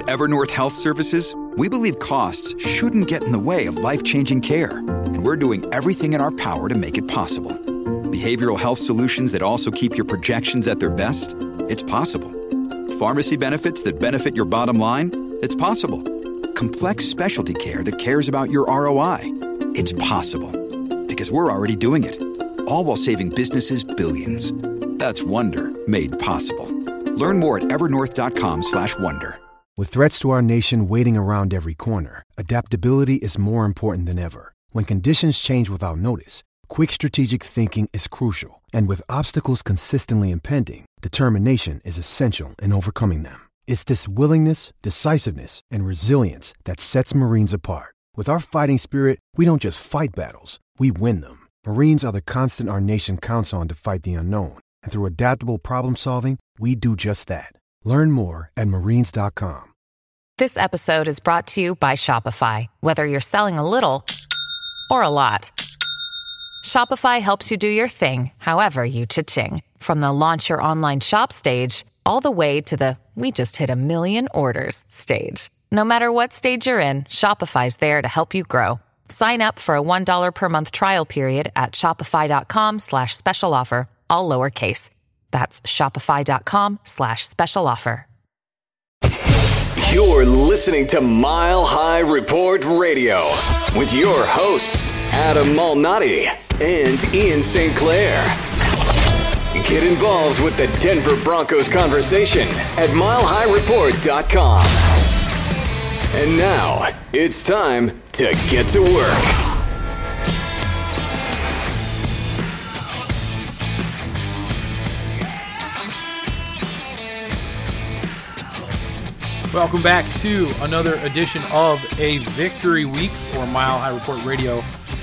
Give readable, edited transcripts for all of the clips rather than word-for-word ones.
At Evernorth Health Services, we believe costs shouldn't get in the way of life-changing care, and we're doing everything in our power to make it possible. Behavioral health solutions that also keep your projections at their best? It's possible. Pharmacy benefits that benefit your bottom line? It's possible. Complex specialty care that cares about your ROI? It's possible. Because we're already doing it. All while saving businesses billions. That's Wonder made possible. Learn more at evernorth.com/wonder. With threats to our nation waiting around every corner, adaptability is more important than ever. When conditions change without notice, quick strategic thinking is crucial. And with obstacles consistently impending, determination is essential in overcoming them. It's this willingness, decisiveness, and resilience that sets Marines apart. With our fighting spirit, we don't just fight battles, we win them. Marines are the constant our nation counts on to fight the unknown. And through adaptable problem solving, we do just that. Learn more at marines.com. This episode is brought to you by Shopify. Whether you're selling a little or a lot, Shopify helps you do your thing, however you cha-ching. From the launch your online shop stage, all the way to the we just hit 1 million orders stage. No matter what stage you're in, Shopify's there to help you grow. Sign up for a $1 per month trial period at shopify.com/special offer, all lowercase. That's shopify.com/special offer. You're listening to Mile High Report Radio with your hosts, Adam Malnati and Ian St. Clair. Get involved with the Denver Broncos conversation at milehighreport.com. And now it's time to get to work. Welcome back to another edition of a victory week for Mile High Report Radio.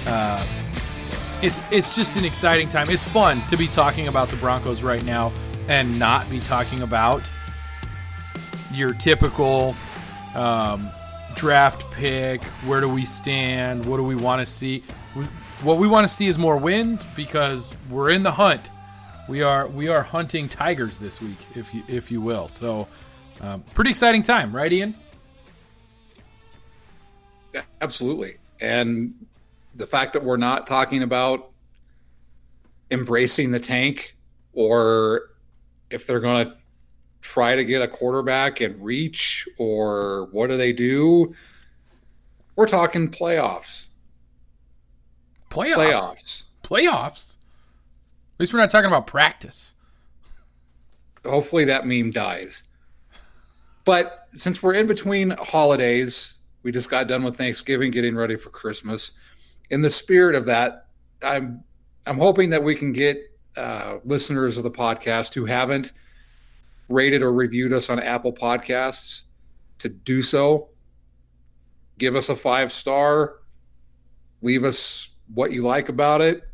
It's just an exciting time. It's fun to be talking about the Broncos right now and not be talking about your typical draft pick. Where do we stand? What do we want to see? What we want to see is more wins because we're in the hunt. We are hunting tigers this week, if you will. So. Pretty exciting time, right, Ian? Absolutely. And the fact that we're not talking about embracing the tank or if they're going to try to get a quarterback and reach or what do they do, we're talking playoffs. Playoffs? At least we're not talking about practice. Hopefully that meme dies. But since we're in between holidays, we just got done with Thanksgiving, getting ready for Christmas. In the spirit of that, I'm hoping that we can get listeners of the podcast who haven't rated or reviewed us on Apple Podcasts to do so. Give us a 5-star. Leave us what you like about it.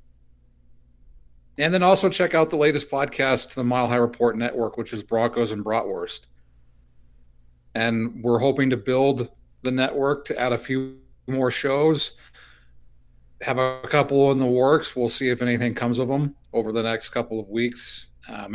And then also check out the latest podcast to the Mile High Report Network, which is Broncos and Bratwurst. And we're hoping to build the network to add a few more shows. Have a couple in the works. We'll see if anything comes of them over the next couple of weeks.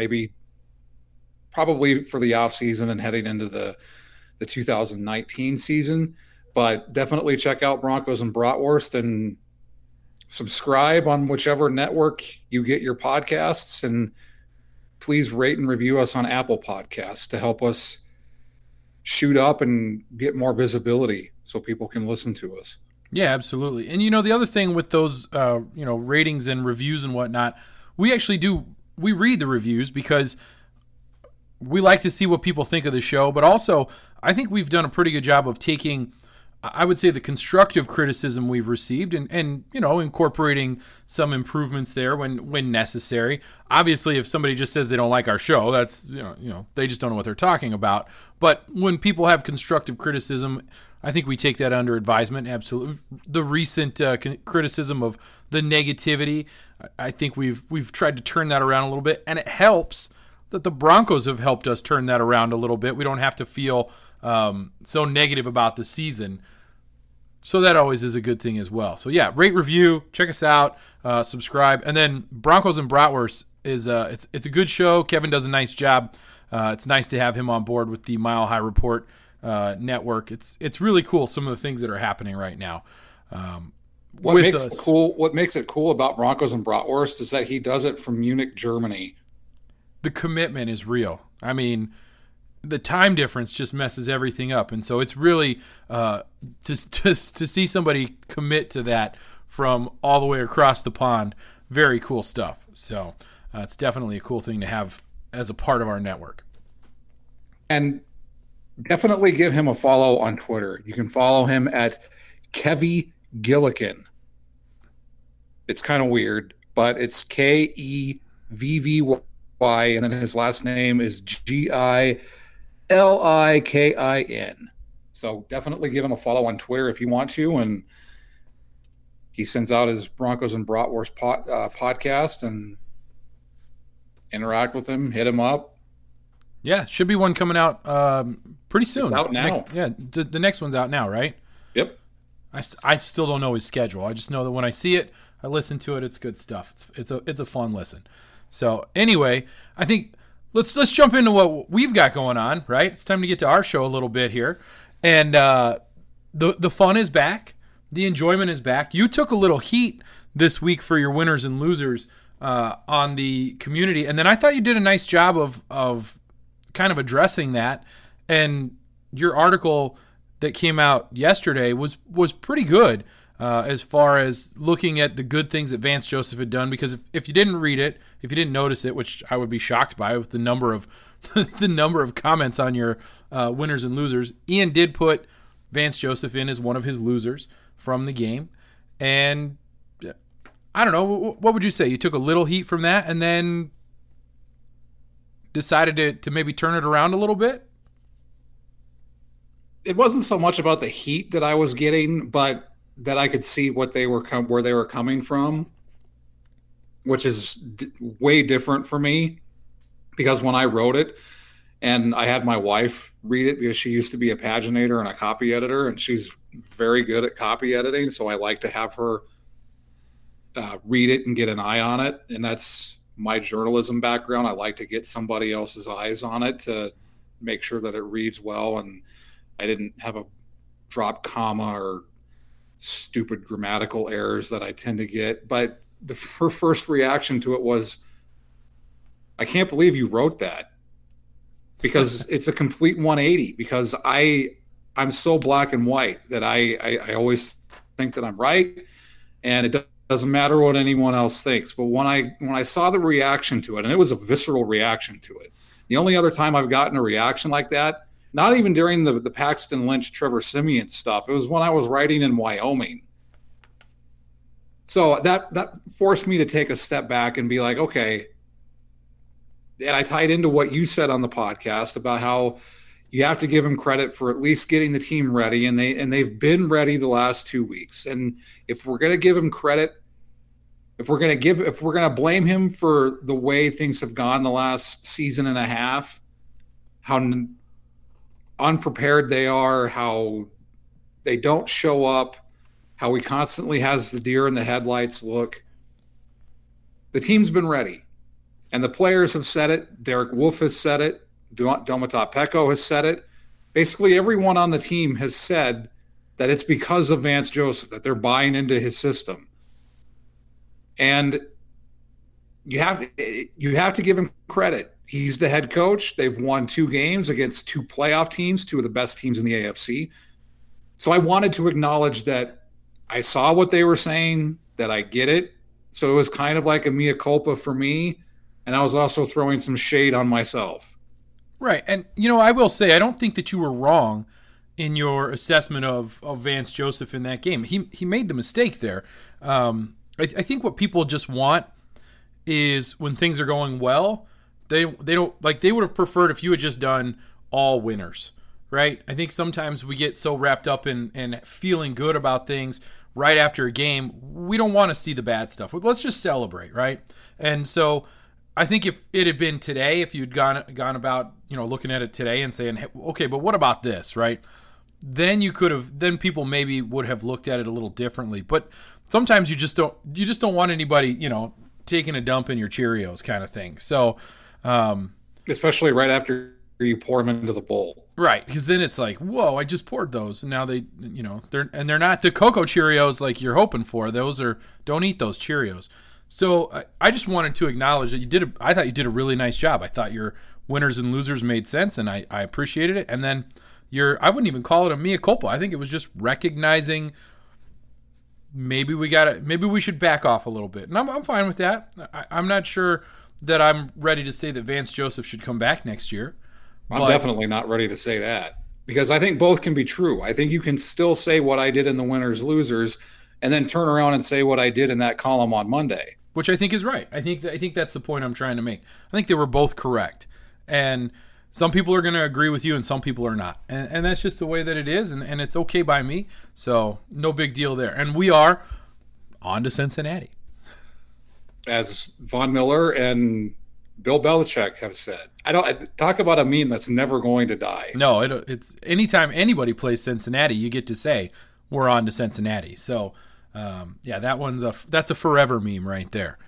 Probably for the off season and heading into the 2019 season. But definitely check out Broncos and Bratwurst and subscribe on whichever network you get your podcasts. And please rate and review us on Apple Podcasts to help us shoot up and get more visibility so people can listen to us. Yeah, absolutely. And, the other thing with those, ratings and reviews and whatnot, we read the reviews because we like to see what people think of the show. But also, I think we've done a pretty good job of taking, I would say, the constructive criticism we've received and incorporating some improvements there when necessary. Obviously, if somebody just says they don't like our show, that's, they just don't know what they're talking about. But when people have constructive criticism, I think we take that under advisement. Absolutely. The recent criticism of the negativity, I think we've tried to turn that around a little bit, and it helps that the Broncos have helped us turn that around a little bit. We don't have to feel so negative about the season. So that always is a good thing as well. So yeah, rate, review, check us out, subscribe. And then Broncos and Bratwurst is it's a good show. Kevin does a nice job. It's nice to have him on board with the Mile High Report network. It's really cool, some of the things that are happening right now. What makes it cool about Broncos and Bratwurst is that he does it from Munich, Germany. The commitment is real. I mean, the time difference just messes everything up, and so it's really to see somebody commit to that from all the way across the pond. Very cool stuff. So it's definitely a cool thing to have as a part of our network. And definitely give him a follow on Twitter. You can follow him at Kevy Gillikin. It's kind of weird, but it's Kevvy, and then his last name is Gilikin. So definitely give him a follow on Twitter if you want to. And he sends out his Broncos and Bratwurst podcast, and interact with him, hit him up. Yeah, should be one coming out pretty soon. It's out now. The next one's out now, right? Yep. I still don't know his schedule. I just know that when I see it, I listen to it. It's good stuff. It's a fun listen. So anyway, I think let's jump into what we've got going on. Right, it's time to get to our show a little bit here, and the fun is back, the enjoyment is back. You took a little heat this week for your winners and losers on the community, and then I thought you did a nice job of kind of addressing that, and your article that came out yesterday was pretty good as far as looking at the good things that Vance Joseph had done, because if you didn't read it, if you didn't notice it, which I would be shocked by with the number of the number of comments on your winners and losers, Ian did put Vance Joseph in as one of his losers from the game. And I don't know, what would you say? You took a little heat from that and then decided to maybe turn it around a little bit? It wasn't so much about the heat that I was getting, but that I could see what they were where they were coming from, which is way different for me, because when I wrote it, and I had my wife read it because she used to be a paginator and a copy editor, and she's very good at copy editing, so I like to have her read it and get an eye on it, and that's my journalism background. I like to get somebody else's eyes on it to make sure that it reads well, and I didn't have a drop comma or stupid grammatical errors that I tend to get. But her first reaction to it was, I can't believe you wrote that, because it's a complete 180, because I'm so black and white that I always think that I'm right, and it doesn't matter what anyone else thinks. But when I saw the reaction to it, and it was a visceral reaction to it, the only other time I've gotten a reaction like that, not even during the Paxton Lynch, Trevor Siemian stuff. It was when I was writing in Wyoming. So that forced me to take a step back and be like, okay. And I tied into what you said on the podcast about how you have to give them credit for at least getting the team ready, and they've been ready the last 2 weeks. And if we're going to give him credit, if we're going to blame him for the way things have gone the last season and a half, how unprepared they are, how they don't show up, how he constantly has the deer in the headlights look. The team's been ready, and the players have said it. Derek Wolfe has said it. Domata Peko has said it. Basically, everyone on the team has said that it's because of Vance Joseph, that they're buying into his system. And you have to give him credit. He's the head coach. They've won 2 games against 2 playoff teams, 2 of the best teams in the AFC. So I wanted to acknowledge that I saw what they were saying, that I get it. So it was kind of like a mea culpa for me, and I was also throwing some shade on myself. Right. And, I will say, I don't think that you were wrong in your assessment of Vance Joseph in that game. He made the mistake there. I think what people just want is when things are going well, they don't like, they would have preferred if you had just done all winners, right? I think sometimes we get so wrapped up in feeling good about things right after a game, we don't want to see the bad stuff. Let's just celebrate, right? And so I think if it had been today, if you'd gone about, looking at it today and saying, hey, okay, but what about this, right? Then then people maybe would have looked at it a little differently. But sometimes you just don't want anybody, taking a dump in your Cheerios kind of thing. So, especially right after you pour them into the bowl. Right, because then it's like, whoa, I just poured those, and now they're not the Cocoa Cheerios like you're hoping for. Don't eat those Cheerios. So I just wanted to acknowledge that I thought you did a really nice job. I thought your winners and losers made sense, and I appreciated it. And then I wouldn't even call it a mea culpa. I think it was just recognizing maybe we should back off a little bit, and I'm fine with that. I'm not sure that I'm ready to say that Vance Joseph should come back next year. I'm definitely not ready to say that, because I think both can be true. I think you can still say what I did in the winners losers and then turn around and say what I did in that column on Monday. Which I think is right. I think that's the point I'm trying to make. I think they were both correct. And some people are going to agree with you and some people are not. And that's just the way that it is, and it's okay by me. So no big deal there. And we are on to Cincinnati. As Von Miller and Bill Belichick have said. Talk about a meme that's never going to die. No, it's anytime anybody plays Cincinnati, you get to say we're on to Cincinnati. So, that's a forever meme right there.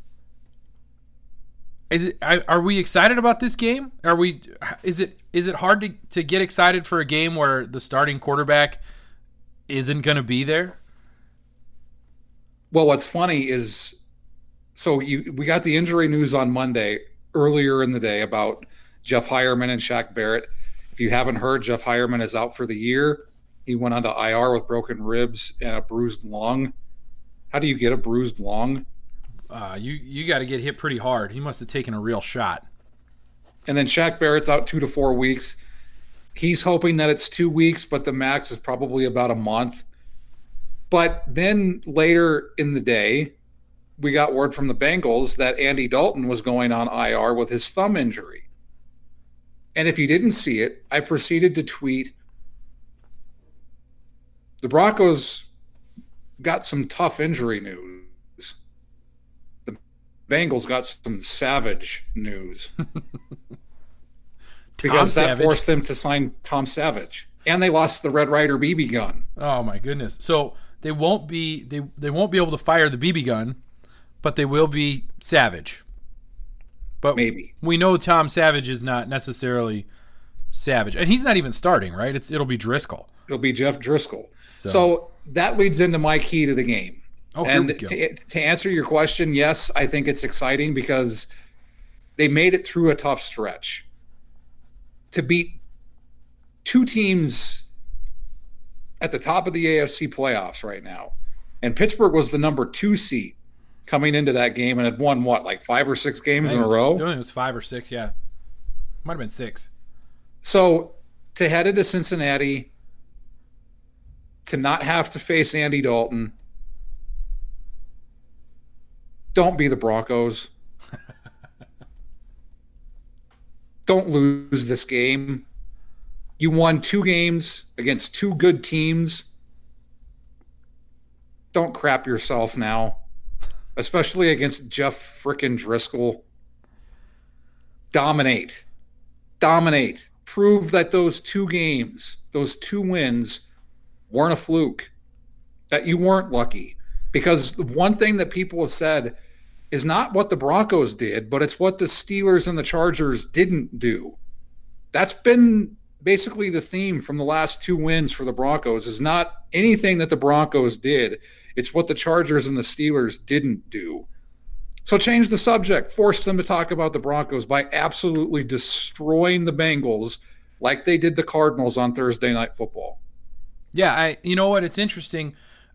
Are we excited about this game? Is it hard to get excited for a game where the starting quarterback isn't going to be there? Well, what's funny is, we got the injury news on Monday earlier in the day about Jeff Heuerman and Shaq Barrett. If you haven't heard, Jeff Heuerman is out for the year. He went onto IR with broken ribs and a bruised lung. How do you get a bruised lung? You got to get hit pretty hard. He must have taken a real shot. And then Shaq Barrett's out 2 to 4 weeks. He's hoping that it's 2 weeks, but the max is probably about a month. But then later in the day, we got word from the Bengals that Andy Dalton was going on IR with his thumb injury. And if you didn't see it, I proceeded to tweet, the Broncos got some tough injury news. The Bengals got some savage news. Because that forced them to sign Tom Savage. And they lost the Red Ryder BB gun. Oh my goodness. So they won't be able to fire the BB gun, but they will be Savage. But maybe. We know Tom Savage is not necessarily Savage. And he's not even starting, right? It'll be Driscoll. It'll be Jeff Driscoll. So that leads into my key to the game. Oh, and to answer your question, yes, I think it's exciting because they made it through a tough stretch. To beat two teams at the top of the AFC playoffs right now. And Pittsburgh was the number 2 seed coming into that game and had won, 5 or 6 games in a row? It was 5 or 6, yeah. Might have been 6. So to head into Cincinnati, to not have to face Andy Dalton, don't be the Broncos. Don't lose this game. You won 2 games against 2 good teams. Don't crap yourself now, especially against Jeff frickin' Driscoll. Dominate. Prove that those 2 games, those 2 wins weren't a fluke, that you weren't lucky. Because the one thing that people have said is not what the Broncos did, but it's what the Steelers and the Chargers didn't do. That's been basically the theme from the last 2 wins for the Broncos, is not anything that the Broncos did. It's what the Chargers and the Steelers didn't do. So change the subject. Force them to talk about the Broncos by absolutely destroying the Bengals like they did the Cardinals on Thursday Night Football. Yeah, you know what? It's interesting.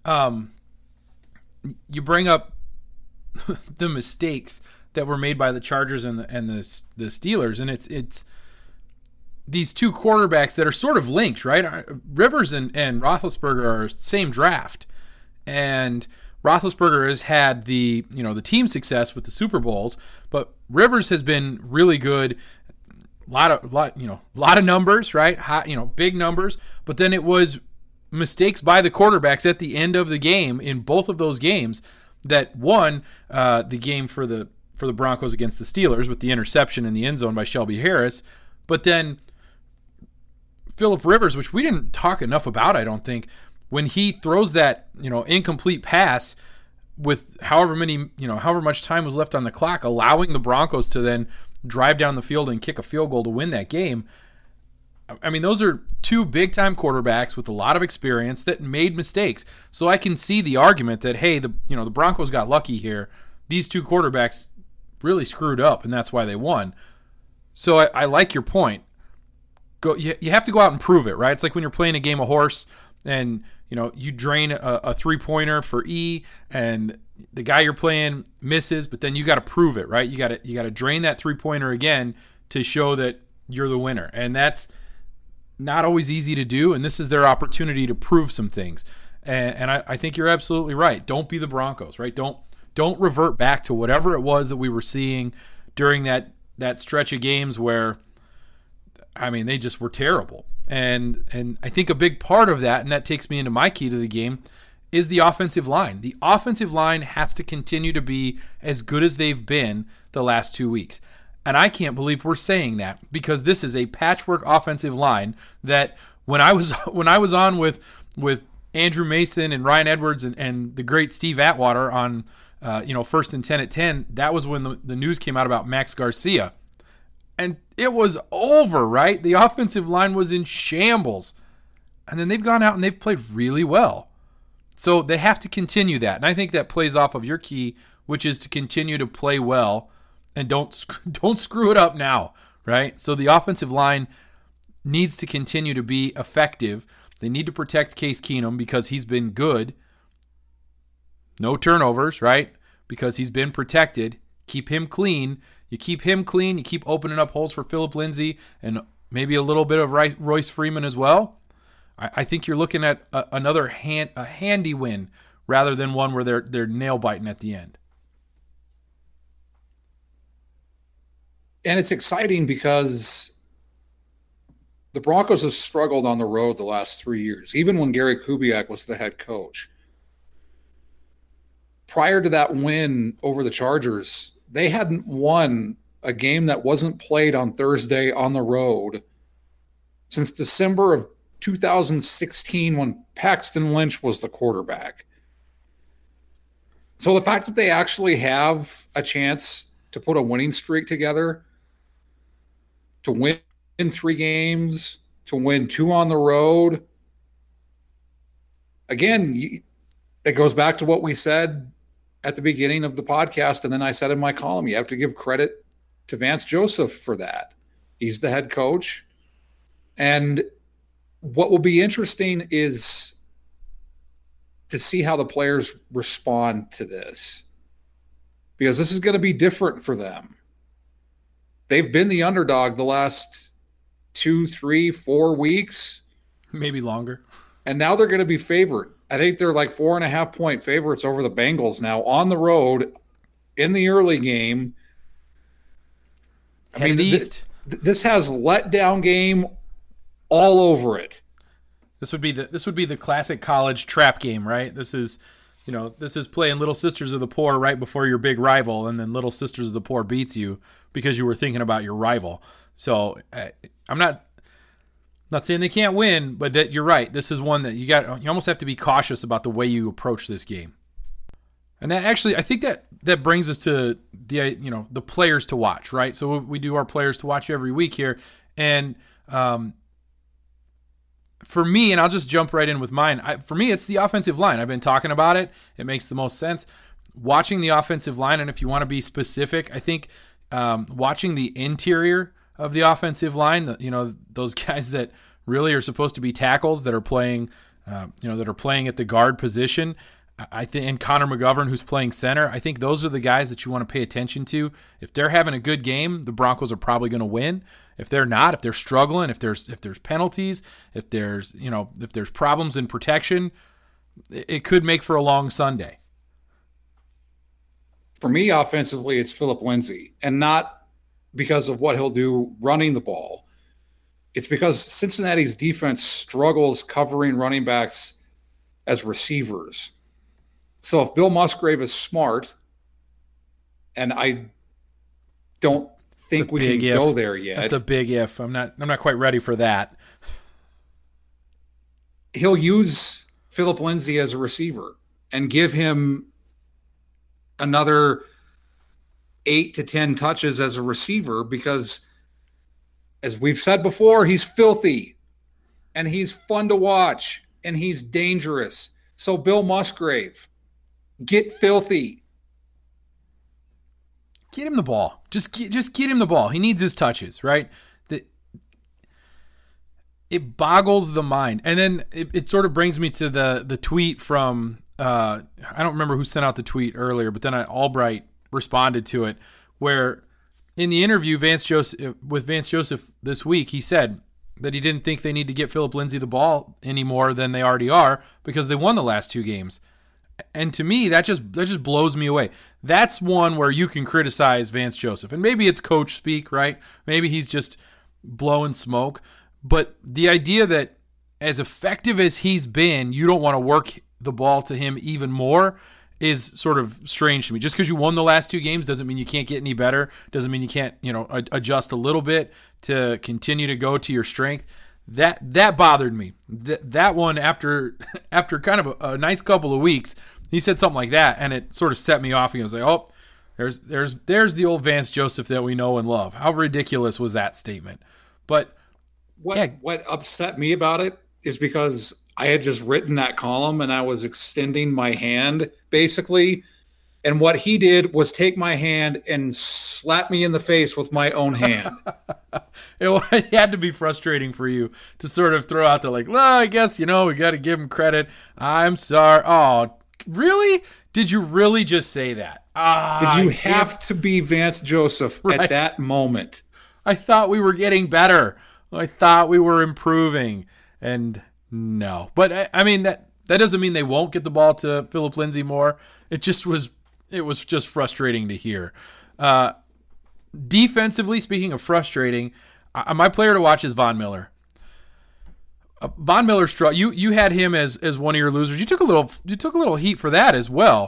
You bring up the mistakes that were made by the Chargers and the Steelers, and it's these 2 quarterbacks that are sort of linked, right? Rivers and Roethlisberger are same draft, and Roethlisberger has had the team success with the Super Bowls, but Rivers has been really good. A lot of numbers, right? High, big numbers, but then it was mistakes by the quarterbacks at the end of the game in both of those games that won the game for the Broncos against the Steelers with the interception in the end zone by Shelby Harris. But then Phillip Rivers, which we didn't talk enough about, I don't think, when he throws that incomplete pass with however much time was left on the clock, allowing the Broncos to then drive down the field and kick a field goal to win that game. I mean, those are two big-time quarterbacks with a lot of experience that made mistakes. So I can see the argument that, hey, the Broncos got lucky here. These two quarterbacks really screwed up, and that's why they won. So I like your point. You have to go out and prove it, right? It's like when you're playing a game of horse and you drain a three-pointer for E, and the guy you're playing misses, but then you got to prove it, right? You got to drain that three-pointer again to show that you're the winner, and that's not always easy to do. And this is their opportunity to prove some things. And I think you're absolutely right. Don't be the Broncos, right? Don't revert back to whatever it was that we were seeing during that stretch of games where, I mean, they just were terrible. And I think a big part of that, and that takes me into my key to the game, is the offensive line. The offensive line has to continue to be as good as they've been the last 2 weeks. And I can't believe we're saying that, because this is a patchwork offensive line that when I was on with Andrew Mason and Ryan Edwards and the great Steve Atwater on First and 10 at 10, that was when the news came out about Max Garcia. And it was over, right? The offensive line was in shambles. And then they've gone out and they've played really well. So they have to continue that. And I think that plays off of your key, which is to continue to play well and don't screw it up now, right? So the offensive line needs to continue to be effective. They need to protect Case Keenum because he's been good. No turnovers, right? Because he's been protected. Keep him clean. You keep him clean. You keep opening up holes for Phillip Lindsay and maybe a little bit of Royce Freeman as well. I think you're looking at another handy win rather than one where they're nail biting at the end. And it's exciting because the Broncos have struggled on the road the last 3 years, even when Gary Kubiak was the head coach. Prior to that win over the Chargers, they hadn't won a game that wasn't played on Thursday on the road since December of 2016 when Paxton Lynch was the quarterback. So the fact that they actually have a chance to put a winning streak together, to win 3 games, to win 2 on the road, again, it goes back to what we said at the beginning of the podcast, and then I said in my column, you have to give credit to Vance Joseph for that. He's the head coach. And what will be interesting is to see how the players respond to this, because this is going to be different for them. They've been the underdog the last 2, 3, 4 weeks. Maybe longer. And now they're going to be favored. I think they're like 4.5-point favorites over the Bengals now on the road in the early game. I mean, this has letdown game all over it. This would be the classic college trap game, right? This is playing Little Sisters of the Poor right before your big rival, and then Little Sisters of the Poor beats you because you were thinking about your rival. So I'm not saying they can't win, but that you're right. This is one that you almost have to be cautious about the way you approach this game. And that actually, I think that brings us to the players to watch, right? So we do our players to watch every week here, and for me, and I'll just jump right in with mine. For me, it's the offensive line. I've been talking about it. It makes the most sense. Watching the offensive line, and if you want to be specific, I think watching the interior of the offensive line, those guys that really are supposed to be tackles that are playing, that are playing at the guard position. I think, and Connor McGovern, who's playing center, I think those are the guys that you want to pay attention to. If they're having a good game, the Broncos are probably going to win. If they're not, if they're struggling, if there's penalties, if there's problems in protection, it could make for a long Sunday. For me, offensively, it's Phillip Lindsay, and not because of what he'll do running the ball. It's because Cincinnati's defense struggles covering running backs as receivers. So if Bill Musgrave is smart, and I don't think we can go there yet. That's a big if. I'm not quite ready for that. He'll use Phillip Lindsay as a receiver and give him another 8 to 10 touches as a receiver because, as we've said before, he's filthy and he's fun to watch and he's dangerous. So Bill Musgrave, get filthy. Get him the ball. Just get him the ball. He needs his touches, right? It boggles the mind. And then it sort of brings me to the tweet from I don't remember who sent out the tweet earlier, but then Albright responded to it, where in the interview with Vance Joseph this week, he said that he didn't think they need to get Philip Lindsay the ball any more than they already are because they won the last 2 games. And to me, that just blows me away. That's one where you can criticize Vance Joseph. And maybe it's coach speak, right? Maybe he's just blowing smoke. But the idea that as effective as he's been, you don't want to work the ball to him even more is sort of strange to me. Just because you won the last 2 games doesn't mean you can't get any better. Doesn't mean you can't, adjust a little bit to continue to go to your strength. That bothered me. That one after kind of a nice couple of weeks, he said something like that, and it sort of set me off. He was like, "Oh, there's the old Vance Joseph that we know and love." How ridiculous was that statement? But what upset me about it is because I had just written that column and I was extending my hand basically. And what he did was take my hand and slap me in the face with my own hand. It had to be frustrating for you to sort of throw out the I guess, we got to give him credit. I'm sorry. Oh, really? Did you really just say that? Did you have to be Vance Joseph at that moment? I thought we were getting better. I thought we were improving. And no. But, I mean, that doesn't mean they won't get the ball to Philip Lindsay more. It was just frustrating to hear. Defensively, speaking of frustrating, my player to watch is Von Miller. Von Miller you had him as one of your losers. You took a little heat for that as well.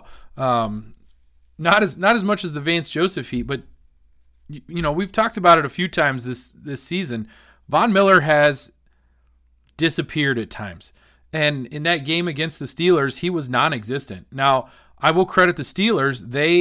Not as much as the Vance Joseph heat, but we've talked about it a few times this season. Von Miller has disappeared at times. And in that game against the Steelers, he was non-existent. Now, I will credit the Steelers.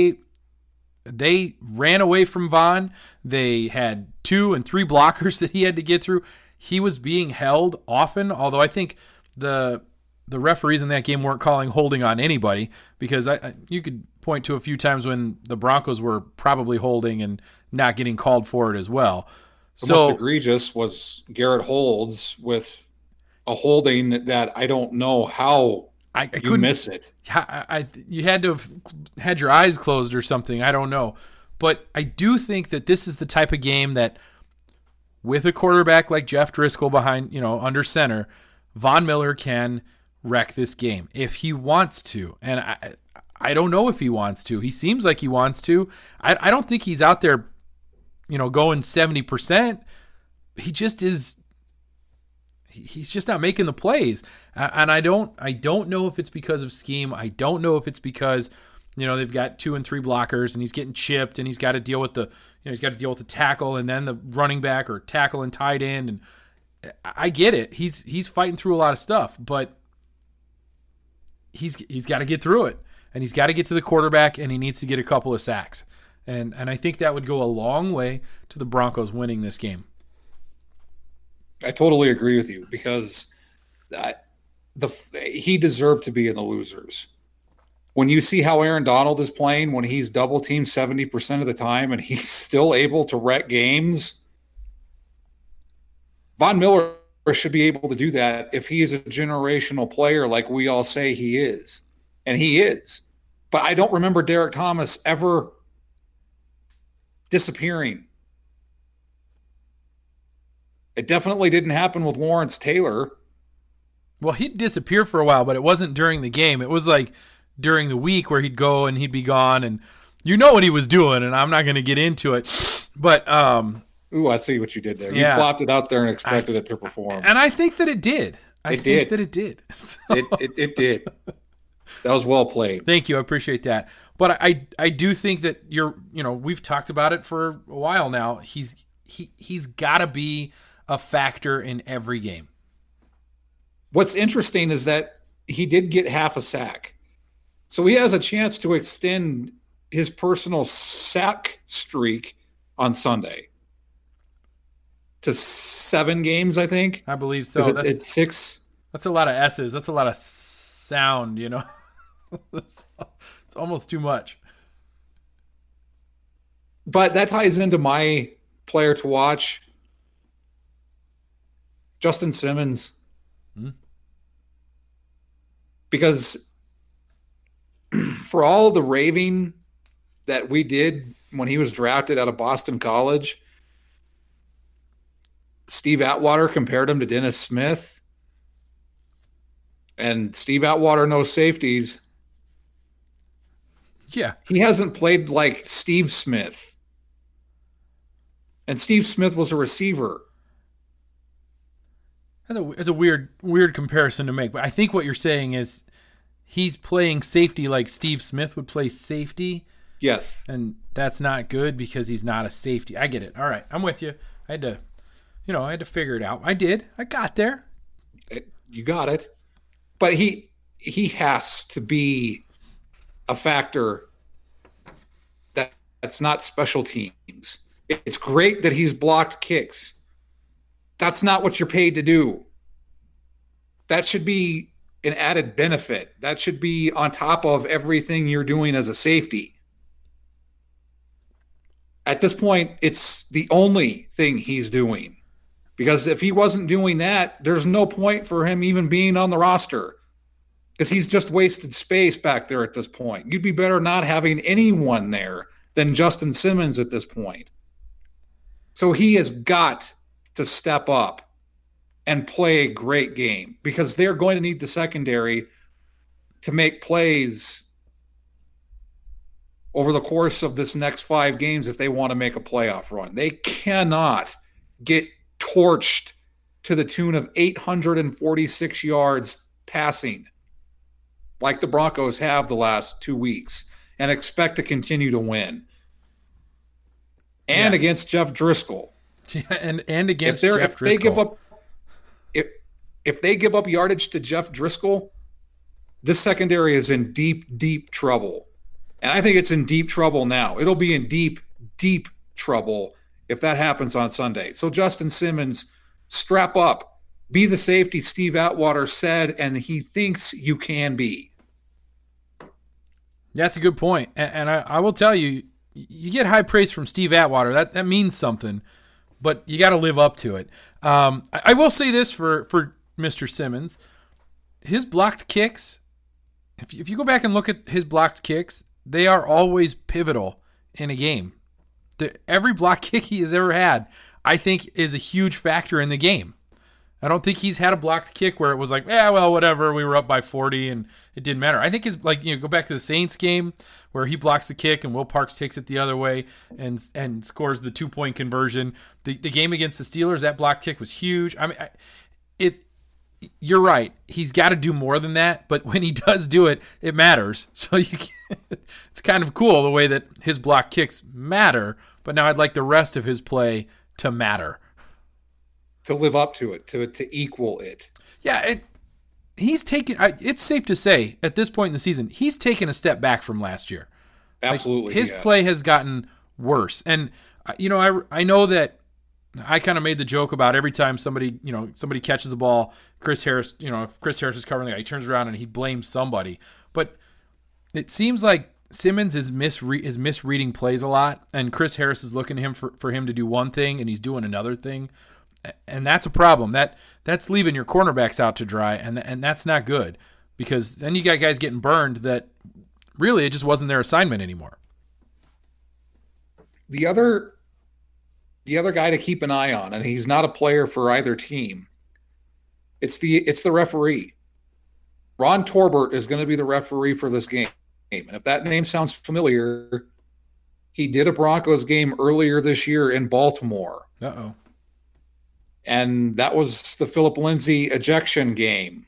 They ran away from Von. They had 2 and 3 blockers that he had to get through. He was being held often, although I think the referees in that game weren't calling holding on anybody, because you could point to a few times when the Broncos were probably holding and not getting called for it as well. The most egregious was Garrett Holds with a holding that I don't know how I couldn't miss it. You had to have had your eyes closed or something. I don't know. But I do think that this is the type of game that, with a quarterback like Jeff Driscoll behind, under center, Von Miller can wreck this game if he wants to. And I don't know if he wants to. He seems like he wants to. I don't think he's out there, going 70%. He just is. He's just not making the plays. And I don't know if it's because of scheme. I don't know if it's because, they've got 2 and 3 blockers and he's getting chipped and he's got to deal with the tackle and then the running back or tackle and tight end. And I get it. He's fighting through a lot of stuff, but he's got to get through it, and he's got to get to the quarterback, and he needs to get a couple of sacks. And I think that would go a long way to the Broncos winning this game. I totally agree with you, because he deserved to be in the losers. When you see how Aaron Donald is playing, when he's double teamed 70% of the time and he's still able to wreck games, Von Miller should be able to do that if he is a generational player like we all say he is. And he is. But I don't remember Derek Thomas ever disappearing. It definitely didn't happen with Lawrence Taylor. Well, he'd disappear for a while, but it wasn't during the game. It was like during the week where he'd go and he'd be gone, and what he was doing, and I'm not going to get into it. But ooh, I see what you did there. You plopped it out there and expected it to perform. And I think that it did. It did. So. It did. That was well played. Thank you. I appreciate that. But I do think that we've talked about it for a while now. He's got to be a factor in every game. What's interesting is that he did get half a sack. So he has a chance to extend his personal sack streak on Sunday to 7 games, I think. I believe so. It's 6. That's a lot of S's. That's a lot of sound, you know. It's almost too much. But that ties into my player to watch, Justin Simmons. Because for all the raving that we did when he was drafted out of Boston College, Steve Atwater compared him to Dennis Smith. And Steve Atwater knows safeties. Yeah. He hasn't played like Steve Smith. And Steve Smith was a receiver. That's a weird comparison to make. But I think what you're saying is he's playing safety like Steve Smith would play safety. Yes. And that's not good because he's not a safety. I get it. All right. I'm with you. I had to figure it out. I did. I got there. You got it. But he has to be a factor that's not special teams. It's great that he's blocked kicks. That's not what you're paid to do. That should be an added benefit. That should be on top of everything you're doing as a safety. At this point, it's the only thing he's doing. Because if he wasn't doing that, there's no point for him even being on the roster. Because he's just wasted space back there at this point. You'd be better not having anyone there than Justin Simmons at this point. So he has got to step up and play a great game because they're going to need the secondary to make plays over the course of this next 5 games if they want to make a playoff run. They cannot get torched to the tune of 846 yards passing like the Broncos have the last 2 weeks and expect to continue to win. And against Jeff Driscoll. Yeah, and against Jeff Driscoll. If they give up yardage to Jeff Driscoll, this secondary is in deep, deep trouble. And I think it's in deep trouble now. It'll be in deep, deep trouble if that happens on Sunday. So Justin Simmons, strap up. Be the safety Steve Atwater said, and he thinks you can be. That's a good point. And I will tell you, you get high praise from Steve Atwater. That means something, but you got to live up to it. I will say this for Mr. Simmons. His blocked kicks, if you go back and look at his blocked kicks, they are always pivotal in a game. Every block kick he has ever had, I think, is a huge factor in the game. I don't think he's had a blocked kick where it was like, whatever, we were up by 40 and it didn't matter. I think it's like, go back to the Saints game where he blocks the kick and Will Parks takes it the other way and scores the 2-point conversion. The game against the Steelers, that block kick was huge. I mean, you're right. He's got to do more than that, but when he does do it, it matters. So it's kind of cool the way that his block kicks matter, but now I'd like the rest of his play to matter. To live up to it, to equal it. Yeah, he's taken. It's safe to say at this point in the season, he's taken a step back from last year. Absolutely, his play has gotten worse, and I know that I kind of made the joke about every time somebody catches the ball, Chris Harris, if Chris Harris is covering the guy, he turns around and he blames somebody, but it seems like Simmons is misreading plays a lot, and Chris Harris is looking to him for him to do one thing, and he's doing another thing. And that's a problem. That's leaving your cornerbacks out to dry, and that's not good because then you got guys getting burned that really it just wasn't their assignment anymore. The other guy to keep an eye on, and he's not a player for either team, it's the referee. Ron Torbert is going to be the referee for this game. And if that name sounds familiar, he did a Broncos game earlier this year in Baltimore. Uh-oh. And that was the Philip Lindsay ejection game.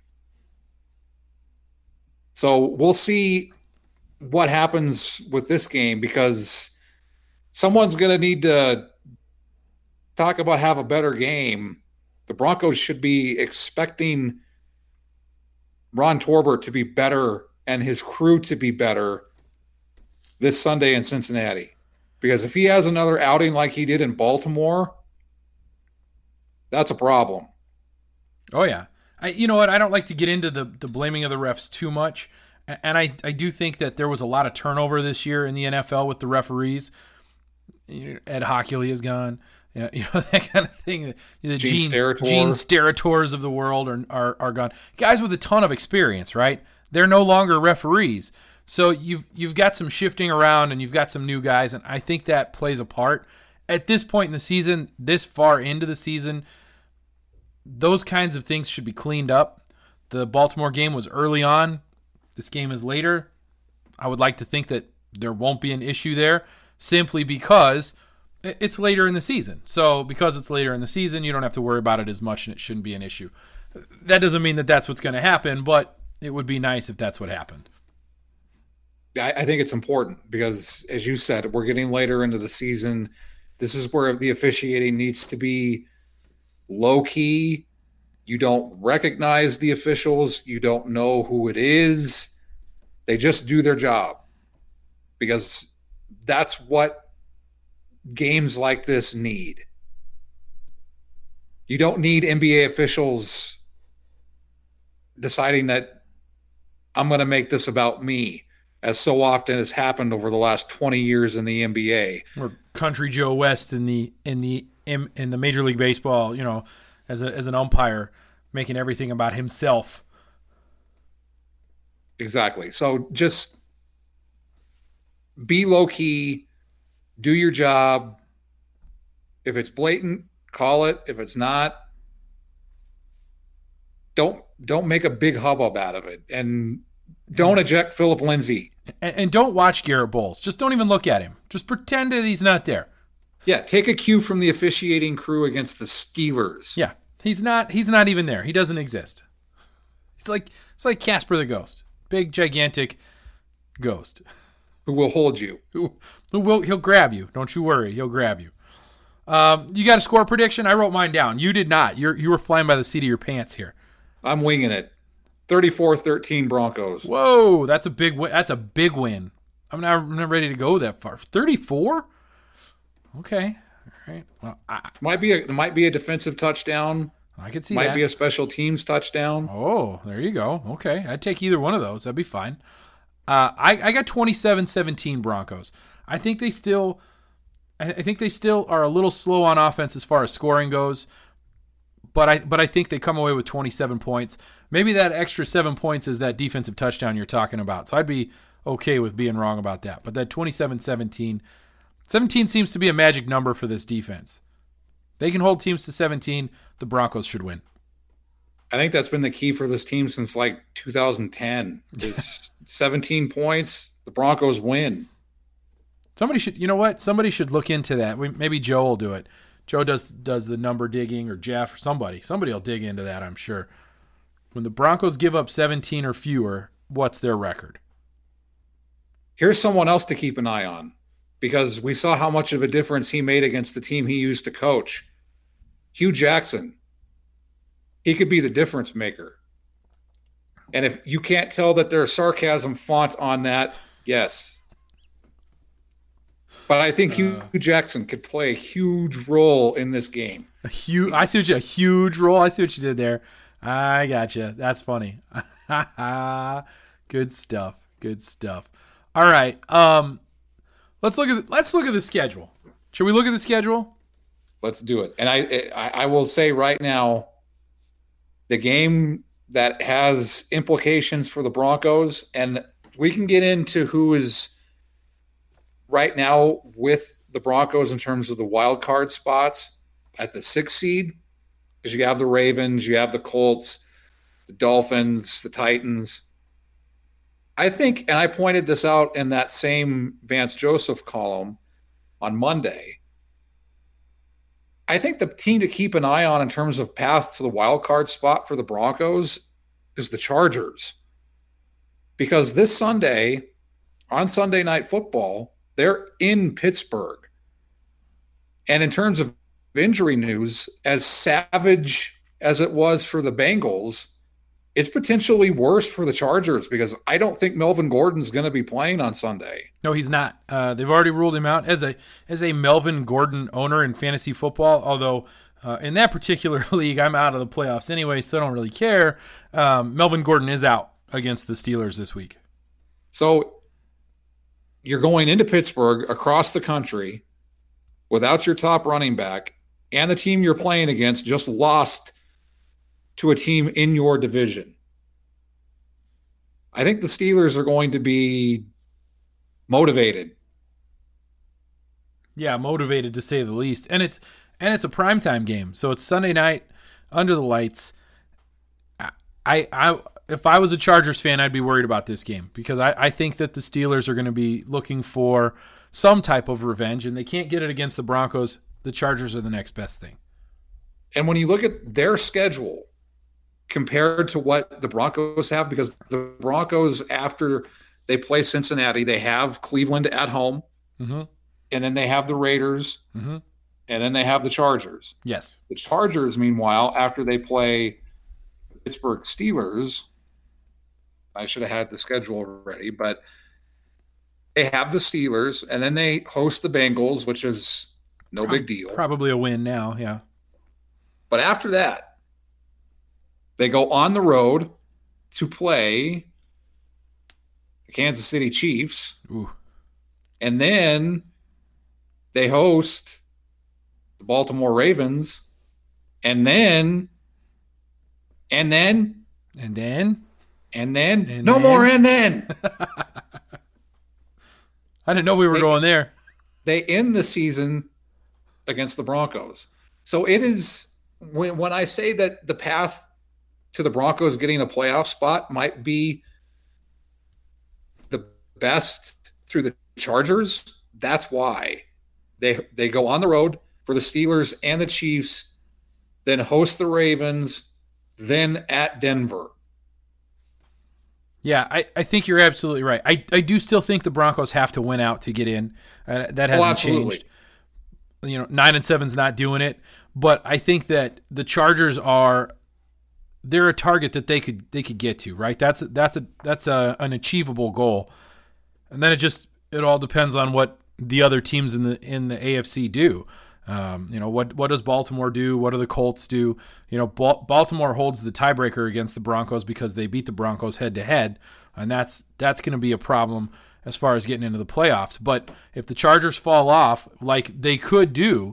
So we'll see what happens with this game because someone's going to need to talk about have a better game. The Broncos should be expecting Ron Torbert to be better and his crew to be better this Sunday in Cincinnati. Because if he has another outing like he did in Baltimore, that's a problem. Oh, yeah. You know what? I don't like to get into the blaming of the refs too much. And I do think that there was a lot of turnover this year in the NFL with the referees. Ed Hockley is gone. Yeah, that kind of thing. The Gene Sterators of the world are gone. Guys with a ton of experience, right? They're no longer referees. So you've got some shifting around and you've got some new guys, and I think that plays a part. At this point in the season, this far into the season, those kinds of things should be cleaned up. The Baltimore game was early on. This game is later. I would like to think that there won't be an issue there simply because it's later in the season. So because it's later in the season, you don't have to worry about it as much and it shouldn't be an issue. That doesn't mean that that's what's going to happen, but it would be nice if that's what happened. I think it's important because, as you said, we're getting later into the season. This is where the officiating needs to be low-key. You don't recognize the officials. You don't know who it is. They just do their job because that's what games like this need. You don't need NBA officials deciding that I'm going to make this about me, as so often has happened over the last 20 years in the NBA. Or Country Joe West in the Major League Baseball, as an umpire, making everything about himself. Exactly. So just be low-key, do your job. If it's blatant, call it. If it's not, don't make a big hubbub out of it. And don't eject Philip Lindsay. And don't watch Garrett Bowles. Just don't even look at him. Just pretend that he's not there. Yeah, take a cue from the officiating crew against the Steelers. Yeah, he's not even there. He doesn't exist. It's like Casper the Ghost. Big, gigantic ghost. Who will hold you. He'll grab you. Don't you worry. He'll grab you. You got a score prediction? I wrote mine down. You did not. You were flying by the seat of your pants here. I'm winging it. 34-13 Broncos. Whoa, that's a big win. That's a big win. I'm not ready to go that far. 34? Okay. All right. Well, it might be a defensive touchdown. I could see that. Might Might be a special teams touchdown. Oh, there you go. Okay. I'd take either one of those. That'd be fine. I got 27-17 Broncos. I think they still are a little slow on offense as far as scoring goes. But I think they come away with 27 points. Maybe that extra 7 points is that defensive touchdown you're talking about. So I'd be okay with being wrong about that. But that 27-17, 17 seems to be a magic number for this defense. They can hold teams to 17. The Broncos should win. I think that's been the key for this team since like 2010. Is 17 points, the Broncos win. Somebody should, you know what? Somebody should look into that. Maybe Joe will do it. Joe does the number digging, or Jeff, or somebody. Somebody will dig into that, I'm sure. When the Broncos give up 17 or fewer, what's their record? Here's someone else to keep an eye on, because we saw how much of a difference he made against the team he used to coach. Hugh Jackson. He could be the difference maker. And if you can't tell that there's sarcasm font on that, yes. But I think Hugh Jackson could play a huge role in this game. A huge role. I see what you did there. I gotcha. That's funny. Good stuff. Good stuff. All right. Let's look at the schedule. Should we look at the schedule? Let's do it. And I will say right now, the game that has implications for the Broncos, and we can get into who is right now with the Broncos in terms of the wild card spots at the 6th seed, because you have the Ravens, you have the Colts, the Dolphins, the Titans. I think, and I pointed this out in that same Vance Joseph column on Monday, I think the team to keep an eye on in terms of path to the wild card spot for the Broncos is the Chargers. Because this Sunday, on Sunday Night Football, they're in Pittsburgh. And in terms of injury news, as savage as it was for the Bengals, it's potentially worse for the Chargers because I don't think Melvin Gordon's going to be playing on Sunday. No, he's not. They've already ruled him out as a Melvin Gordon owner in fantasy football, although in that particular league, I'm out of the playoffs anyway, so I don't really care. Melvin Gordon is out against the Steelers this week. So you're going into Pittsburgh across the country without your top running back, and the team you're playing against just lost to a team in your division. I think the Steelers are going to be motivated. Yeah, motivated to say the least. And it's a primetime game. So it's Sunday night under the lights. I if I was a Chargers fan, I'd be worried about this game because I think that the Steelers are going to be looking for some type of revenge, and they can't get it against the Broncos. The Chargers are the next best thing. And when you look at their schedule compared to what the Broncos have, because the Broncos, after they play Cincinnati, they have Cleveland at home, mm-hmm. and then they have the Raiders, mm-hmm. and then they have the Chargers. Yes. The Chargers, meanwhile, after they play the Pittsburgh Steelers, I should have had the schedule already, but they have the Steelers, and then they host the Bengals, which is no big deal. Probably a win now, yeah. But after that, they go on the road to play the Kansas City Chiefs. Ooh. And then they host the Baltimore Ravens. And then I didn't know we were going there. They end the season against the Broncos. So it is, when I say that the path to the Broncos getting a playoff spot might be the best through the Chargers, that's why. They go on the road for the Steelers and the Chiefs, then host the Ravens, then at Denver. Yeah, I think you're absolutely right. I do still think the Broncos have to win out to get in. That hasn't changed. 9-7's not doing it, but I think that the Chargers they're a target that they could get to, right? That's an achievable goal. And then it all depends on what the other teams in the AFC do. What does Baltimore do? What do the Colts do? Baltimore holds the tiebreaker against the Broncos because they beat the Broncos head to head, and that's going to be a problem as far as getting into the playoffs. But if the Chargers fall off, like they could do,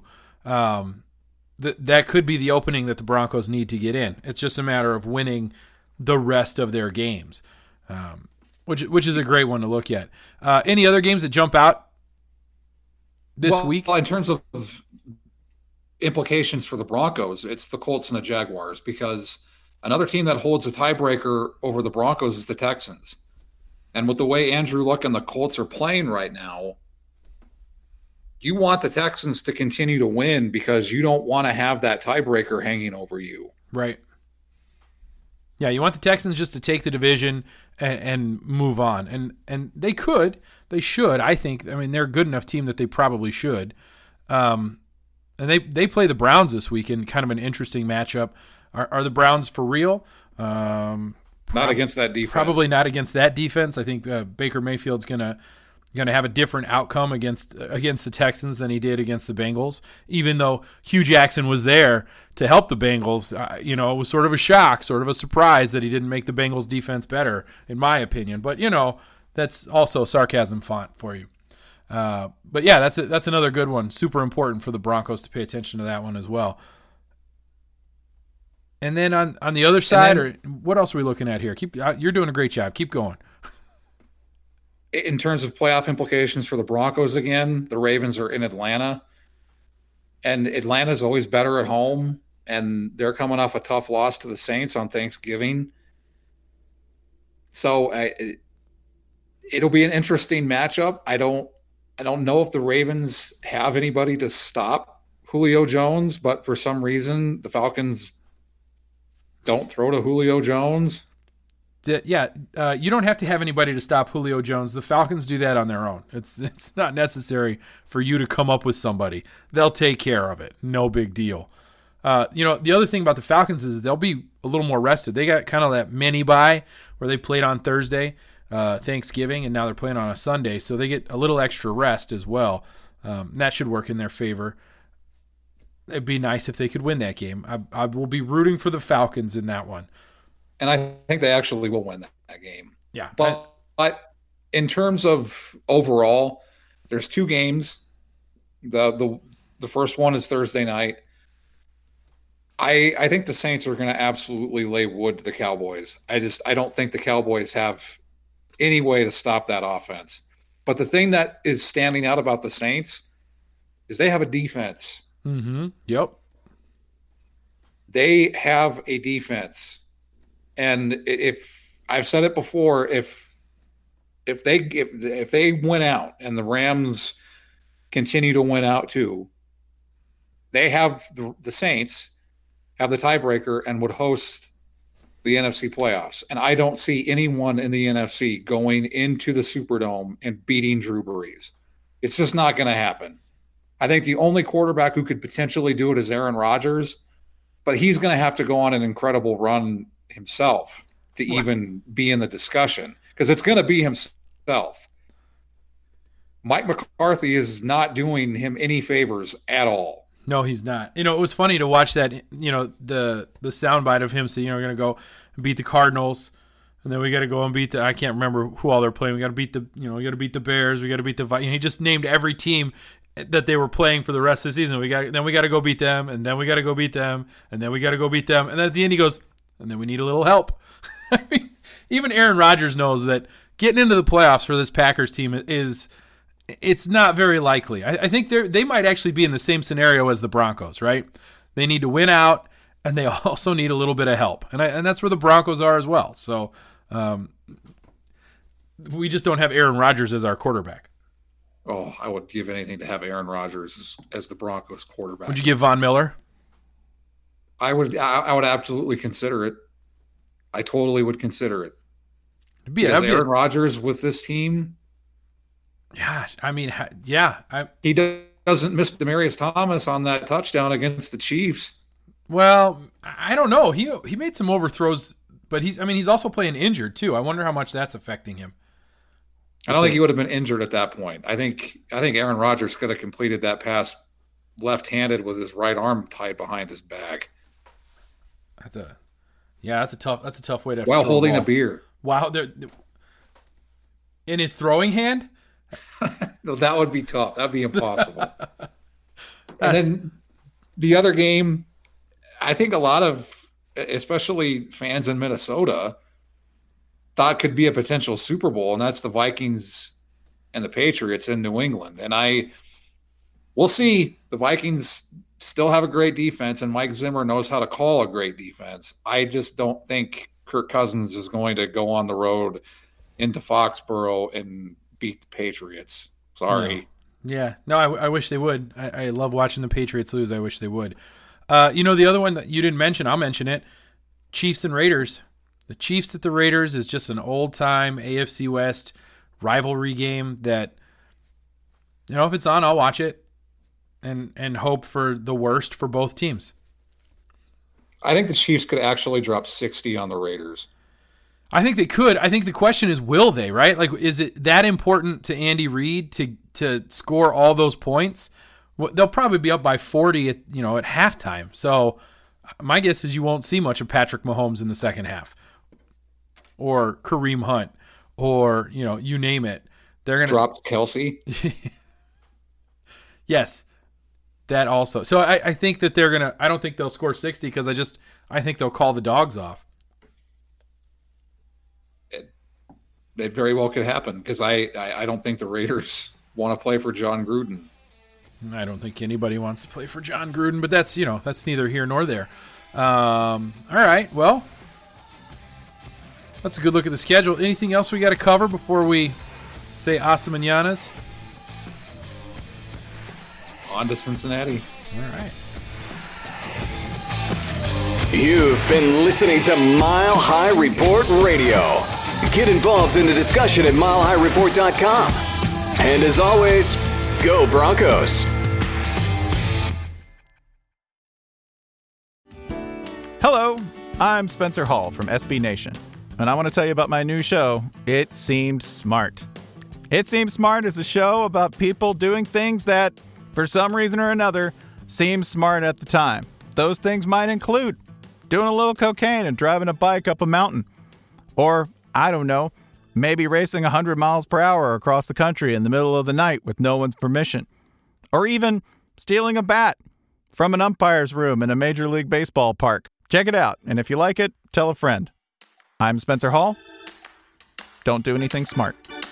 that could be the opening that the Broncos need to get in. It's just a matter of winning the rest of their games, which is a great one to look at. Any other games that jump out this week? Well, in terms of implications for the Broncos, it's the Colts and the Jaguars, because another team that holds a tiebreaker over the Broncos is the Texans. And with the way Andrew Luck and the Colts are playing right now, you want the Texans to continue to win because you don't want to have that tiebreaker hanging over you. Right. Yeah, you want the Texans just to take the division and move on. And they should, I think. I mean, they're a good enough team that they probably should. And they play the Browns this week in kind of an interesting matchup. Are the Browns for real? Not against that defense. Probably not against that defense. I think Baker Mayfield's gonna have a different outcome against the Texans than he did against the Bengals. Even though Hugh Jackson was there to help the Bengals, it was sort of a shock, sort of a surprise that he didn't make the Bengals defense better, in my opinion. But that's also sarcasm font for you. But yeah, that's another good one. Super important for the Broncos to pay attention to that one as well. And then on the other side, or what else are we looking at here? You're doing a great job. Keep going. In terms of playoff implications for the Broncos again, the Ravens are in Atlanta. And Atlanta's always better at home, and they're coming off a tough loss to the Saints on Thanksgiving. So it'll be an interesting matchup. I don't know if the Ravens have anybody to stop Julio Jones, but for some reason the Falcons don't throw to Julio Jones. You don't have to have anybody to stop Julio Jones. The Falcons do that on their own. It's not necessary for you to come up with somebody. They'll take care of it. No big deal. The other thing about the Falcons is they'll be a little more rested. They got kind of that mini bye where they played on Thursday, Thanksgiving, and now they're playing on a Sunday, so they get a little extra rest as well. That should work in their favor. It'd be nice if they could win that game. I will be rooting for the Falcons in that one. And I think they actually will win that game. Yeah. But in terms of overall, there's 2 games. The first one is Thursday night. I think the Saints are going to absolutely lay wood to the Cowboys. I don't think the Cowboys have any way to stop that offense. But the thing that is standing out about the Saints is they have a defense. Mm-hmm. Yep. They have a defense. And if I've said it before, if they win out and the Rams continue to win out too, they have the Saints have the tiebreaker and would host the NFC playoffs. And I don't see anyone in the NFC going into the Superdome and beating Drew Brees. It's just not going to happen. I think the only quarterback who could potentially do it is Aaron Rodgers, but he's going to have to go on an incredible run himself to even be in the discussion, because it's going to be himself. Mike McCarthy is not doing him any favors at all. No, he's not. It was funny to watch that, the soundbite of him saying, we're going to go beat the Cardinals, and then we got to go and beat I can't remember who all they're playing. We got to beat we got to beat the Bears. We got to beat the Vikings. He just named every team that they were playing for the rest of the season. Then we got to go beat them, and then we got to go beat them, and then we got to go beat them. And then at the end he goes, and then we need a little help. I mean, even Aaron Rodgers knows that getting into the playoffs for this Packers team it's not very likely. I think they might actually be in the same scenario as the Broncos, right? They need to win out, and they also need a little bit of help. And that's where the Broncos are as well. So we just don't have Aaron Rodgers as our quarterback. Oh, I would give anything to have Aaron Rodgers as the Broncos quarterback. Would you give Von Miller? I would absolutely consider it. I totally would consider it. Aaron Rodgers with this team. Yeah, I mean, yeah. He doesn't miss Demaryius Thomas on that touchdown against the Chiefs. Well, I don't know. He made some overthrows, but he's also playing injured too. I wonder how much that's affecting him. I don't think he would have been injured at that point. I think Aaron Rodgers could have completed that pass left-handed with his right arm tied behind his back. That's a tough way to. While holding a beer. Wow, in his throwing hand. No, that would be tough. That'd be impossible. And then the other game, I think a lot of, especially fans in Minnesota, thought could be a potential Super Bowl, and that's the Vikings and the Patriots in New England. And we'll see. The Vikings still have a great defense, and Mike Zimmer knows how to call a great defense. I just don't think Kirk Cousins is going to go on the road into Foxborough and beat the Patriots. Sorry. No. Yeah. No, I wish they would. I love watching the Patriots lose. I wish they would. The other one that you didn't mention, I'll mention it. Chiefs and Raiders. The Chiefs at the Raiders is just an old-time AFC West rivalry game that, if it's on, I'll watch it and hope for the worst for both teams. I think the Chiefs could actually drop 60 on the Raiders. I think they could. I think the question is, will they, right? Like, is it that important to Andy Reid to score all those points? Well, they'll probably be up by 40 at halftime. So my guess is you won't see much of Patrick Mahomes in the second half, or Kareem Hunt, or you name it. They're gonna drop Kelsey. Yes, that also. So I think that they're gonna. I don't think they'll score 60 because I think they'll call the dogs off. It very well could happen because I don't think the Raiders want to play for John Gruden. I don't think anybody wants to play for John Gruden, but that's neither here nor there. All right, well, that's a good look at the schedule. Anything else we got to cover before we say hasta mañanas? On to Cincinnati. All right. You've been listening to Mile High Report Radio. Get involved in the discussion at milehighreport.com. And as always, go Broncos. Hello, I'm Spencer Hall from SB Nation, and I want to tell you about my new show, It Seemed Smart. It Seemed Smart is a show about people doing things that, for some reason or another, seem smart at the time. Those things might include doing a little cocaine and driving a bike up a mountain. Or, I don't know, maybe racing 100 miles per hour across the country in the middle of the night with no one's permission. Or even stealing a bat from an umpire's room in a Major League Baseball park. Check it out, and if you like it, tell a friend. I'm Spencer Hall. Don't do anything smart.